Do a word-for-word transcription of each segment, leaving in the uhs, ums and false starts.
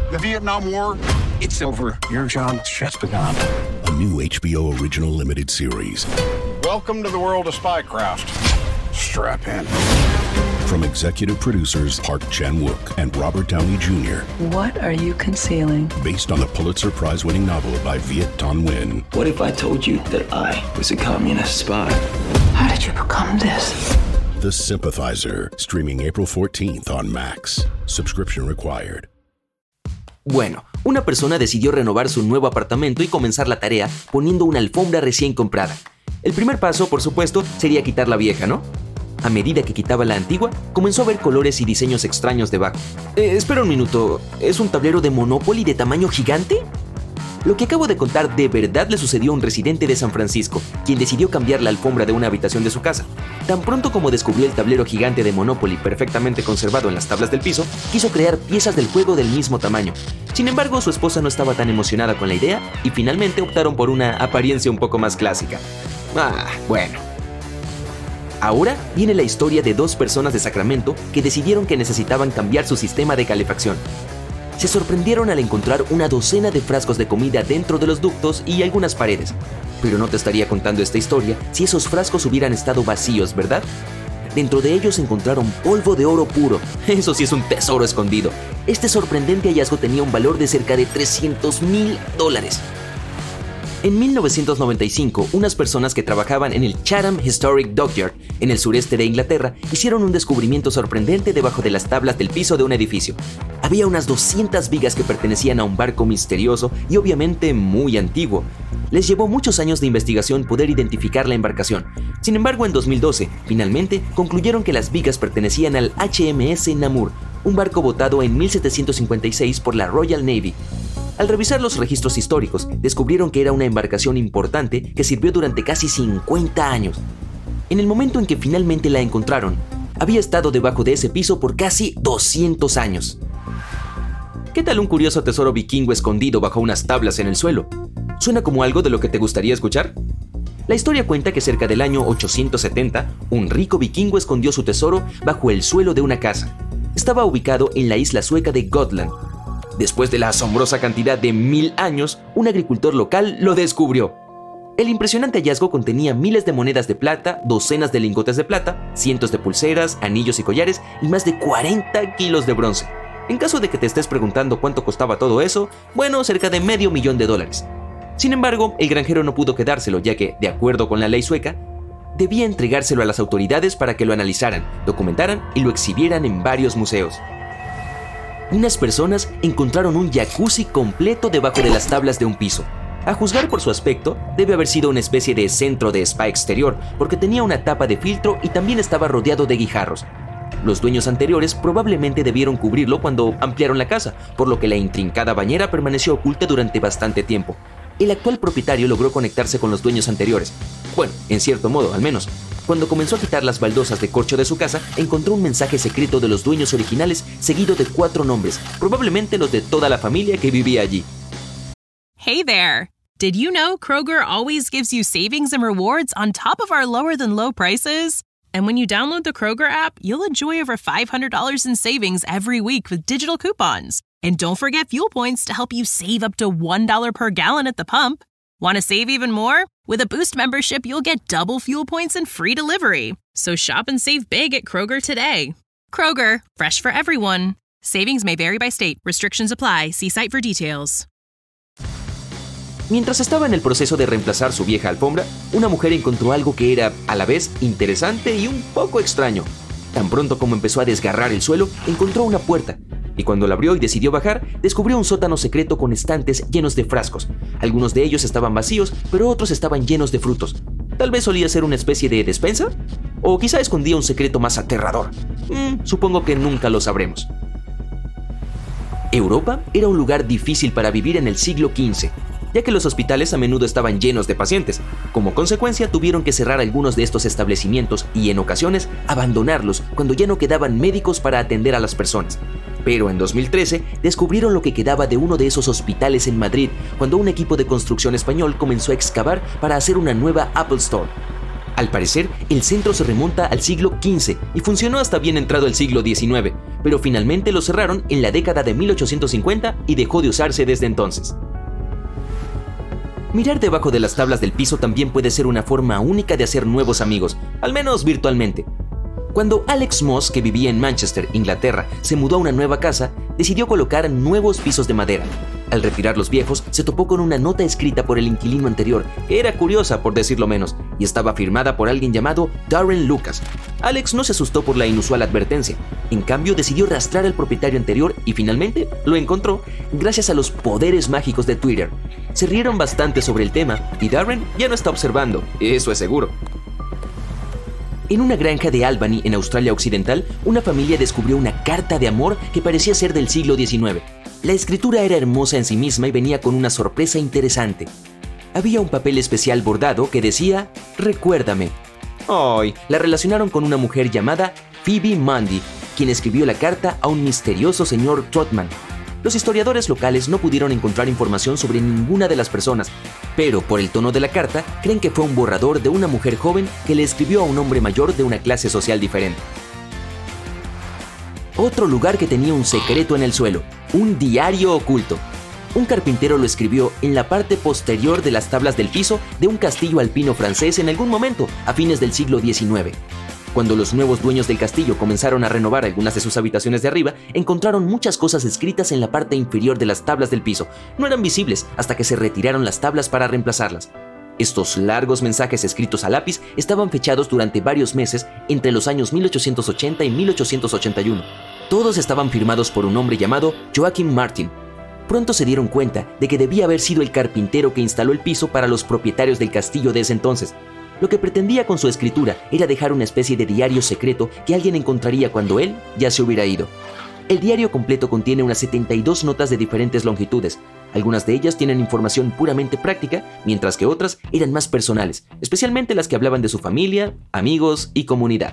The Vietnam War, it's over. Your job just begun. A new H B O original limited series. Welcome to the world of spycraft. Strap in. From executive producers Park Chan-wook and Robert Downey Junior What are you concealing? Based on the Pulitzer Prize-winning novel by Viet Thanh Nguyen. What if I told you that I was a communist spy? How did you become this? The Sympathizer, streaming April fourteenth on Max. Subscription required. Bueno, una persona decidió renovar su nuevo apartamento y comenzar la tarea poniendo una alfombra recién comprada. El primer paso, por supuesto, sería quitar la vieja, ¿no? A medida que quitaba la antigua, comenzó a ver colores y diseños extraños debajo. Eh, espera un minuto, ¿es un tablero de Monopoly de tamaño gigante? Lo que acabo de contar de verdad le sucedió a un residente de San Francisco, quien decidió cambiar la alfombra de una habitación de su casa. Tan pronto como descubrió el tablero gigante de Monopoly perfectamente conservado en las tablas del piso, quiso crear piezas del juego del mismo tamaño. Sin embargo, su esposa no estaba tan emocionada con la idea y finalmente optaron por una apariencia un poco más clásica. Ah, bueno. Ahora viene la historia de dos personas de Sacramento que decidieron que necesitaban cambiar su sistema de calefacción. Se sorprendieron al encontrar una docena de frascos de comida dentro de los ductos y algunas paredes. Pero no te estaría contando esta historia si esos frascos hubieran estado vacíos, ¿verdad? Dentro de ellos encontraron polvo de oro puro. Eso sí es un tesoro escondido. Este sorprendente hallazgo tenía un valor de cerca de trescientos mil dólares. En mil novecientos noventa y cinco, unas personas que trabajaban en el Chatham Historic Dockyard, en el sureste de Inglaterra, hicieron un descubrimiento sorprendente debajo de las tablas del piso de un edificio. Había unas doscientas vigas que pertenecían a un barco misterioso y obviamente muy antiguo. Les llevó muchos años de investigación poder identificar la embarcación. Sin embargo, en dos mil doce, finalmente concluyeron que las vigas pertenecían al H M S Namur, un barco botado en mil setecientos cincuenta y seis por la Royal Navy. Al revisar los registros históricos, descubrieron que era una embarcación importante que sirvió durante casi cincuenta años. En el momento en que finalmente la encontraron, había estado debajo de ese piso por casi doscientos años. ¿Qué tal un curioso tesoro vikingo escondido bajo unas tablas en el suelo? ¿Suena como algo de lo que te gustaría escuchar? La historia cuenta que cerca del año ochocientos setenta, un rico vikingo escondió su tesoro bajo el suelo de una casa. Estaba ubicado en la isla sueca de Gotland. Después de la asombrosa cantidad de mil años, un agricultor local lo descubrió. El impresionante hallazgo contenía miles de monedas de plata, docenas de lingotes de plata, cientos de pulseras, anillos y collares y más de cuarenta kilos de bronce. En caso de que te estés preguntando cuánto costaba todo eso, bueno, cerca de medio millón de dólares. Sin embargo, el granjero no pudo quedárselo, ya que, de acuerdo con la ley sueca, debía entregárselo a las autoridades para que lo analizaran, documentaran y lo exhibieran en varios museos. Unas personas encontraron un jacuzzi completo debajo de las tablas de un piso. A juzgar por su aspecto, debe haber sido una especie de centro de spa exterior, porque tenía una tapa de filtro y también estaba rodeado de guijarros. Los dueños anteriores probablemente debieron cubrirlo cuando ampliaron la casa, por lo que la intrincada bañera permaneció oculta durante bastante tiempo. El actual propietario logró conectarse con los dueños anteriores. Bueno, en cierto modo, al menos. Cuando comenzó a quitar las baldosas de corcho de su casa, encontró un mensaje secreto de los dueños originales seguido de cuatro nombres, probablemente los de toda la familia que vivía allí. Hey there! Did you know Kroger always gives you savings and rewards on top of our lower-than-low prices? And when you download the Kroger app, you'll enjoy over five hundred dollars in savings every week with digital coupons. And don't forget fuel points to help you save up to one dollar per gallon at the pump. Want to save even more? With a Boost membership, you'll get double fuel points and free delivery. So shop and save big at Kroger today. Kroger, fresh for everyone. Savings may vary by state. Restrictions apply. See site for details. Mientras estaba en el proceso de reemplazar su vieja alfombra, una mujer encontró algo que era, a la vez, interesante y un poco extraño. Tan pronto como empezó a desgarrar el suelo, encontró una puerta. Y cuando la abrió y decidió bajar, descubrió un sótano secreto con estantes llenos de frascos. Algunos de ellos estaban vacíos, pero otros estaban llenos de frutos. Tal vez solía ser una especie de despensa, o quizá escondía un secreto más aterrador. Mm, supongo que nunca lo sabremos. Europa era un lugar difícil para vivir en el siglo quince, ya que los hospitales a menudo estaban llenos de pacientes. Como consecuencia, tuvieron que cerrar algunos de estos establecimientos y, en ocasiones, abandonarlos cuando ya no quedaban médicos para atender a las personas. Pero en dos mil trece descubrieron lo que quedaba de uno de esos hospitales en Madrid, cuando un equipo de construcción español comenzó a excavar para hacer una nueva Apple Store. Al parecer, el centro se remonta al siglo quince y funcionó hasta bien entrado el siglo diecinueve, pero finalmente lo cerraron en la década de mil ochocientos cincuenta y dejó de usarse desde entonces. Mirar debajo de las tablas del piso también puede ser una forma única de hacer nuevos amigos, al menos virtualmente. Cuando Alex Moss, que vivía en Manchester, Inglaterra, se mudó a una nueva casa, decidió colocar nuevos pisos de madera. Al retirar los viejos, se topó con una nota escrita por el inquilino anterior, que era curiosa por decirlo menos, y estaba firmada por alguien llamado Darren Lucas. Alex no se asustó por la inusual advertencia. En cambio, decidió rastrear al propietario anterior y finalmente lo encontró gracias a los poderes mágicos de Twitter. Se rieron bastante sobre el tema y Darren ya no está observando, eso es seguro. En una granja de Albany, en Australia Occidental, una familia descubrió una carta de amor que parecía ser del siglo diecinueve. La escritura era hermosa en sí misma y venía con una sorpresa interesante. Había un papel especial bordado que decía «Recuérdame». Hoy la relacionaron con una mujer llamada Phoebe Mundy, quien escribió la carta a un misterioso señor Trotman. Los historiadores locales no pudieron encontrar información sobre ninguna de las personas, pero por el tono de la carta creen que fue un borrador de una mujer joven que le escribió a un hombre mayor de una clase social diferente. Otro lugar que tenía un secreto en el suelo, un diario oculto. Un carpintero lo escribió en la parte posterior de las tablas del piso de un castillo alpino francés en algún momento, a fines del siglo diecinueve. Cuando los nuevos dueños del castillo comenzaron a renovar algunas de sus habitaciones de arriba, encontraron muchas cosas escritas en la parte inferior de las tablas del piso. No eran visibles hasta que se retiraron las tablas para reemplazarlas. Estos largos mensajes escritos a lápiz estaban fechados durante varios meses entre los años mil ochocientos ochenta y mil ochocientos ochenta y uno. Todos estaban firmados por un hombre llamado Joachim Martin. Pronto se dieron cuenta de que debía haber sido el carpintero que instaló el piso para los propietarios del castillo de ese entonces. Lo que pretendía con su escritura era dejar una especie de diario secreto que alguien encontraría cuando él ya se hubiera ido. El diario completo contiene unas setenta y dos notas de diferentes longitudes. Algunas de ellas tienen información puramente práctica, mientras que otras eran más personales, especialmente las que hablaban de su familia, amigos y comunidad.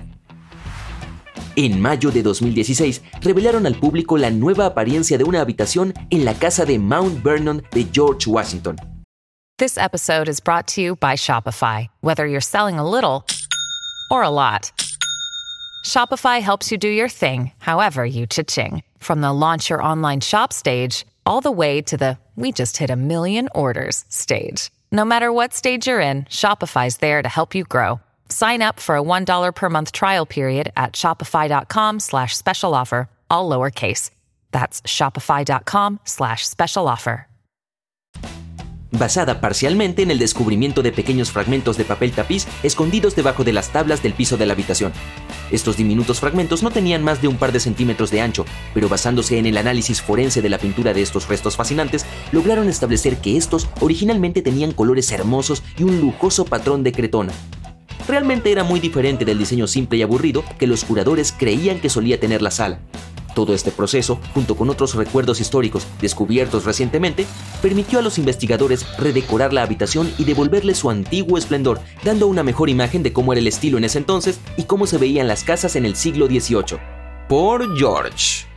En mayo de dos mil dieciséis, revelaron al público la nueva apariencia de una habitación en la casa de Mount Vernon de George Washington. This episode is brought to you by Shopify. Whether you're selling a little or a lot, Shopify helps you do your thing, however you cha-ching. From the launch your online shop stage, all the way to the we just hit a million orders stage. No matter what stage you're in, Shopify's there to help you grow. Sign up for a one dollar per month trial period at shopify.com slash special offer, all lowercase. That's shopify.com slash special offer. Basada parcialmente en el descubrimiento de pequeños fragmentos de papel tapiz escondidos debajo de las tablas del piso de la habitación. Estos diminutos fragmentos no tenían más de un par de centímetros de ancho, pero basándose en el análisis forense de la pintura de estos restos fascinantes, lograron establecer que estos originalmente tenían colores hermosos y un lujoso patrón de cretona. Realmente era muy diferente del diseño simple y aburrido que los curadores creían que solía tener la sala. Todo este proceso, junto con otros recuerdos históricos descubiertos recientemente, permitió a los investigadores redecorar la habitación y devolverle su antiguo esplendor, dando una mejor imagen de cómo era el estilo en ese entonces y cómo se veían las casas en el siglo dieciocho. Por George.